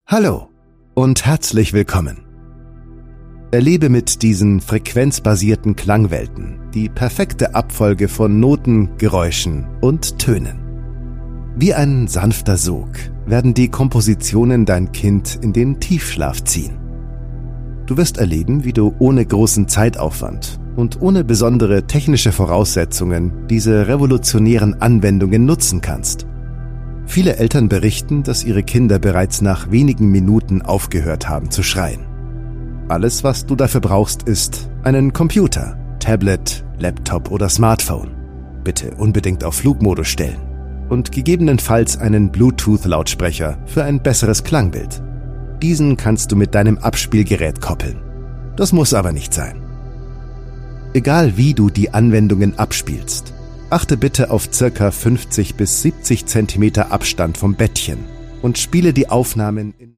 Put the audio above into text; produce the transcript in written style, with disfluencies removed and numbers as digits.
Hallo und herzlich willkommen. Erlebe mit diesen frequenzbasierten Klangwelten die perfekte Abfolge von Noten, Geräuschen und Tönen. Wie ein sanfter Sog werden die Kompositionen dein Kind in den Tiefschlaf ziehen. Du wirst erleben, wie du ohne großen Zeitaufwand und ohne besondere technische Voraussetzungen diese revolutionären Anwendungen nutzen kannst. Viele Eltern berichten, dass ihre Kinder bereits nach wenigen Minuten aufgehört haben zu schreien. Alles, was du dafür brauchst, ist einen Computer, Tablet, Laptop oder Smartphone. Bitte unbedingt auf Flugmodus stellen. Und gegebenenfalls einen Bluetooth-Lautsprecher für ein besseres Klangbild. Diesen kannst du mit deinem Abspielgerät koppeln. Das muss aber nicht sein. Egal wie du die Anwendungen abspielst, achte bitte auf ca. 50 bis 70 cm Abstand vom Bettchen und spiele die Aufnahmen in